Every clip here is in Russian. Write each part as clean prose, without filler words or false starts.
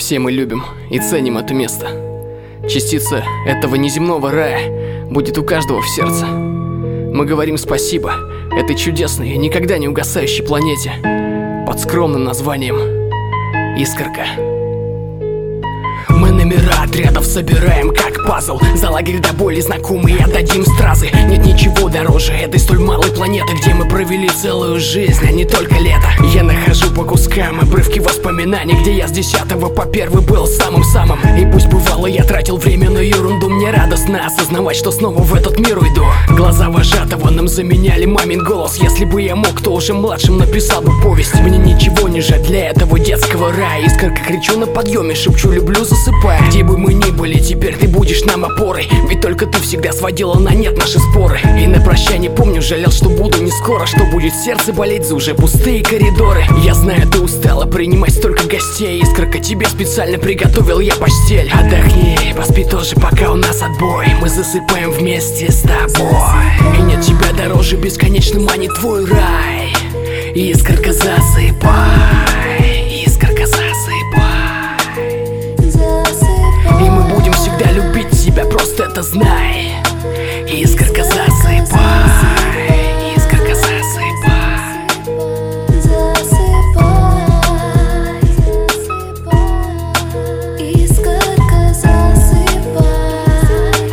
Все мы любим и ценим это место. Частица этого неземного рая будет у каждого в сердце. Мы говорим спасибо этой чудесной и никогда не угасающей планете под скромным названием Искорка. Мы номера отрядов собираем как пазл. За лагерь до боли знакомые отдадим стразы. Нет ничего дороже этой столь малой планеты, где мы провели целую жизнь, а не только лето. Я нахожу по кускам обрывки воспоминаний, где я с 10-го по 1 был самым-самым. И пусть бывало я тратил время на ерунду, мне радостно осознавать, что снова в этот мир уйду. Глаза вожатого нам заменяли мамин голос. Если бы я мог, то уже младшим написал бы повесть. Мне ничего не жаль для этого детского рая. Искорка, кричу на подъеме, шепчу люблю, засыпая. Где бы мы ни были, теперь ты будешь нам опорой. Ведь только ты всегда сводила на нет наши споры. И на прощание помню, жалел, что буду не скоро. Что будет сердце болеть за уже пустые коридоры. Я знаю, ты устала принимать столько гостей. Искорка, тебе специально приготовил я постель. Отдохни, поспи тоже, пока у нас отбой. Мы засыпаем вместе с тобой. И нет тебя дороже бесконечным, а не твой рай. Искорка, засыпай. Искорка, засыпай. И мы будем всегда любить тебя, просто это знай. Искорка, засыпай. Искорка, засыпай. Искорка, засыпай.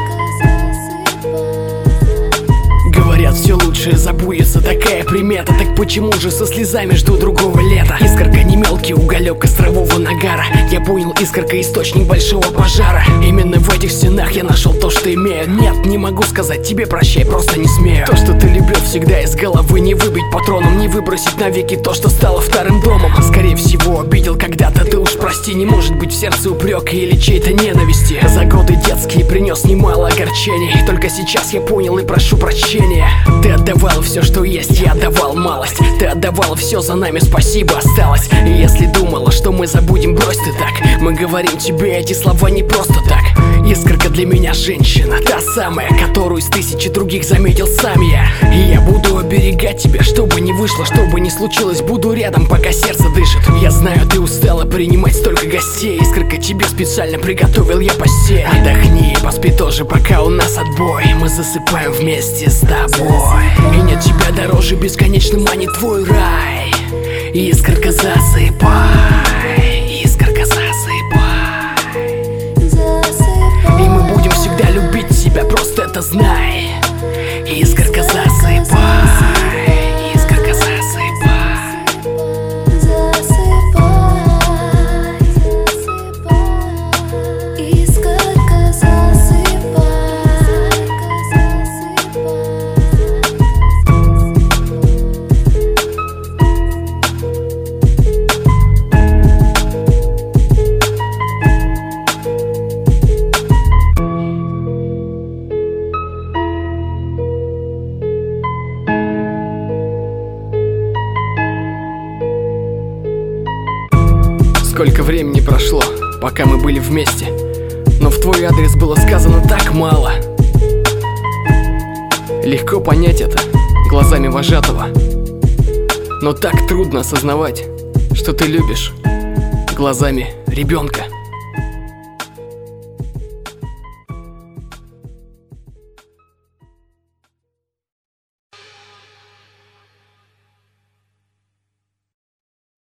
Говорят, все лучшее забудется, такая примета. Так почему же со слезами жду другого лета? Искорка не мелкий уголек кострового нагара. Я понял, искорка источник большого пожара. Именно в этих стенах я нашел то, что имею. Нет, не могу сказать тебе прощай, просто не смею. То, что ты любил всегда из головы не выбить патроном, не выбросить навеки то, что стало вторым домом. Скорее всего, обидел когда-то, ты уж прости. Не может быть в сердце упрека или чьей-то ненависти. За годы детские принес немало огорчений. Только сейчас я понял и прошу прощения. Ты отдавал все, что есть, я отдавал малость. Ты отдавал все, за нами спасибо осталось. И если думала, что мы забудем, брось ты так. Мы говорим тебе эти слова не просто так. Искорка для меня женщина, та самая, которую из тысячи других заметил сам я. И я буду оберегать тебя, что бы ни вышло, что бы ни случилось. Буду рядом, пока сердце дышит. Я знаю, ты устала принимать столько гостей. Искорка, тебе специально приготовил я постель. Отдохни, поспи тоже, пока у нас отбой. Мы засыпаем вместе с тобой. И нет тебя дороже бесконечным, а не твой рай. Искорка, засыпай. Искорка, засыпай. И мы будем всегда любить тебя, просто это знай. Искорка, засыпай. Искорка, засыпай. Искорка, засыпай. Сколько времени прошло, пока мы были вместе, но в твой адрес было сказано так мало. Легко понять это глазами вожатого, но так трудно осознавать, что ты любишь глазами ребенка.